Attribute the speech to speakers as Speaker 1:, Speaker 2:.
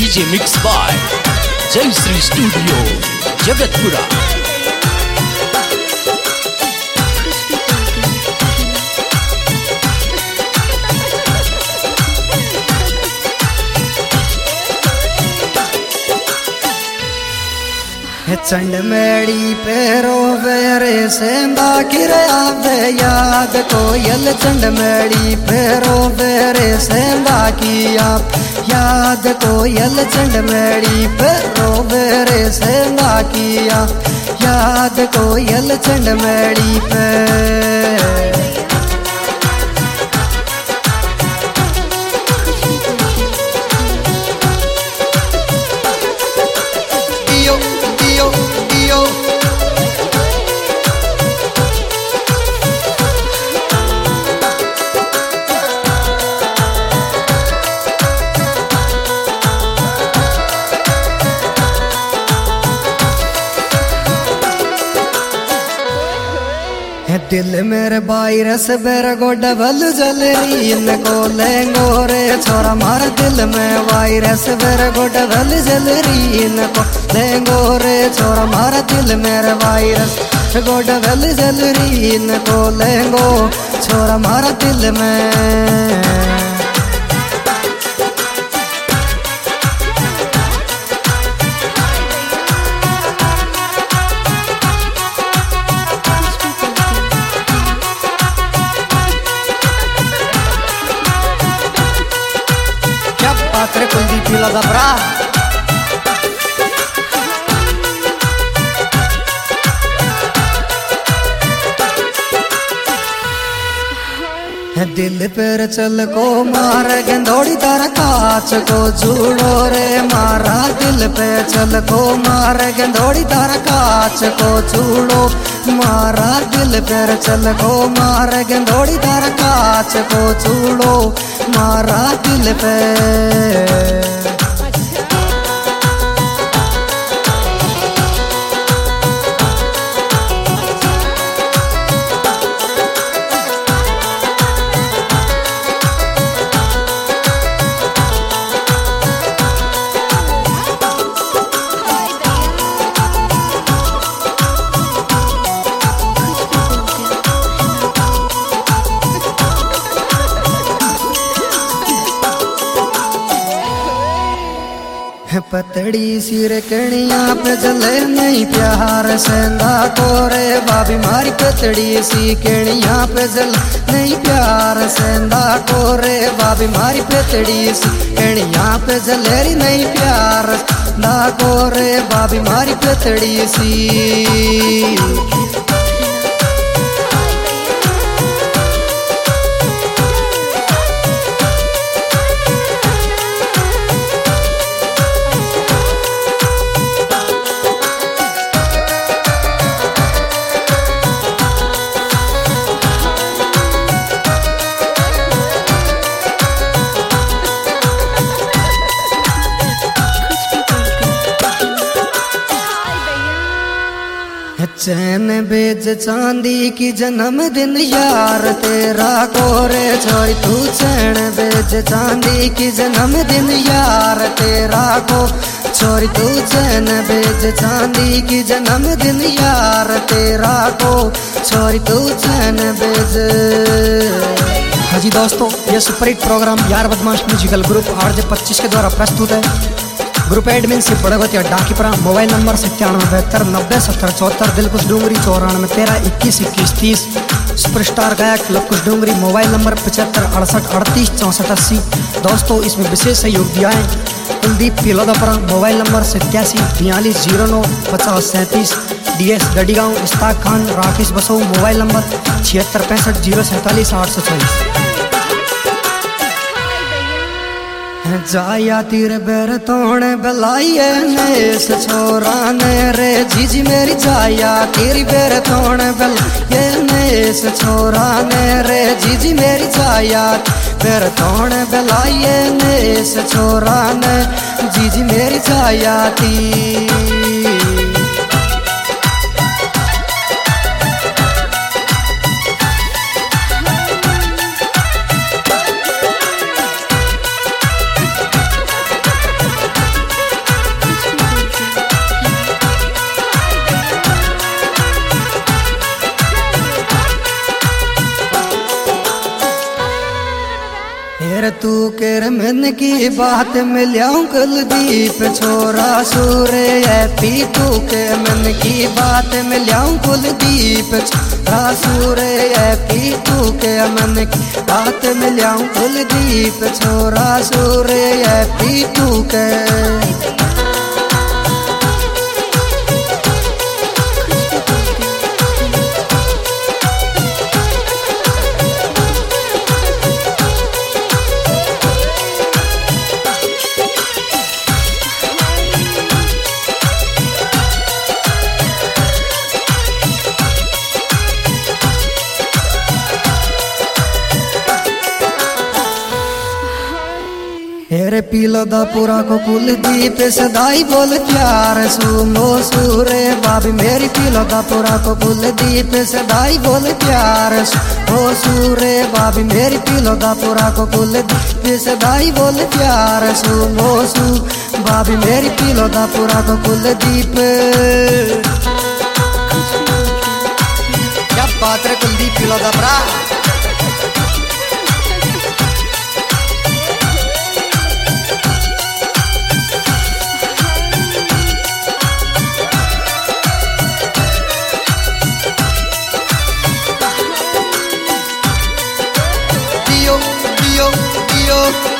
Speaker 1: DJ mix by जय Shri studio Jagatpura.
Speaker 2: Chand मेड़ी पेरो वेरे सेंदा किर आवे याद कोयल चंड मेड़ी पेरो वेरे सेंदा की आप याद कोयल चंड मेड़ी पेरो वेरे सेंदा की आप याद कोयल चंड मेड़ी पे दिल मेरे वायरस बेर गो डबल जल रही इनको लेंगो रे छोरा मार दिल में वायरस बेर गो डबल जल रही इनको लेंगो रे छोरा मार दिल मेरे वायरस गो डबल जल रही इनको लेंगो छोरा मार दिल में। Patre Kuldip Pila da Bra दिल पर चल को मार गेंदोड़ी तारा काच को झूड़ो रे मारा दिल पे चल को मार गेंदोड़ी तारा काच को झूड़ो मारा दिल पर चल को मार गेंदोड़ी तारा काच को झूड़ो मारा दिल पे। पतड़ी सिर कणिया पे जले नहीं प्यार सेंदा कोरे बाबी मारी पतड़ी सी कणिया पे जल नहीं प्यार सेंदा कोरे बाबी मारी पतड़ी सी कणिया पे जलेरी नहीं प्यार दा कोरे बाबी मारी पतड़ी सी। चैन बेज चांदी की जन्मदिन यार तेरा कोरे छोरी तू चैन बेज चांदी की जन्मदिन यार तेरा को छोरी तू चैन बेज चांदी की जन्मदिन यार तेरा को छोरी तू चैन बेज। हाँ जी दोस्तों, ये सुपरहिट प्रोग्राम यार बदमाश म्यूजिकल ग्रुप RJ 25 के द्वारा प्रस्तुत है। ग्रुप एडमिन से Badgatiya Dakipura. Mobile number 9772907074। Dilkush Dungri 9413212130। Superstar गायक लवकुश डूंगरी। Mobile number 7568386480। दोस्तों, इसमें विशेष सहयोग दिया है Kuldeep Pilodapura. Mobile number 8742095037। DS Garhigaon. Istak Khan Rakesh Baso. Mobile number 7665044824। जाया तीर बेर तोड़ बलाइए नेस छोरा ने रे जीजी मेरी जाया तीर बेर तोड़ बलाइए नेस छोरा ने रे जीजी मेरी जाया बेर तोड़ बलाइए नेस छोरा ने जीजी मेरी जाया ती। हेर तू केर मन की बात मिल्याऊं कुलदीप छोरा सूरे है पी तू के मन की बात मिल्याऊं कुलदीप छोरा सूरे है पी तू के मन की बात मिल्याऊं कुलदीप छोरा सूरे है पी तू के हेरे पीलो दा पूरा को कुलदीप सदाई बोल प्यार सुमो सूरे बाबी मेरी पीलो दा पूरा को कुलदीप सदाई बोल प्यार ओ सूरे बाबी मेरी पीलो दा पूरा को कुलदीप सदाई बोल प्यार सुमो सू बाबी मेरी पीलो दा पूरा को कुलदीप क्या बात रे कुलदीप पीलो दा पूरा Dio, Dio, Dio.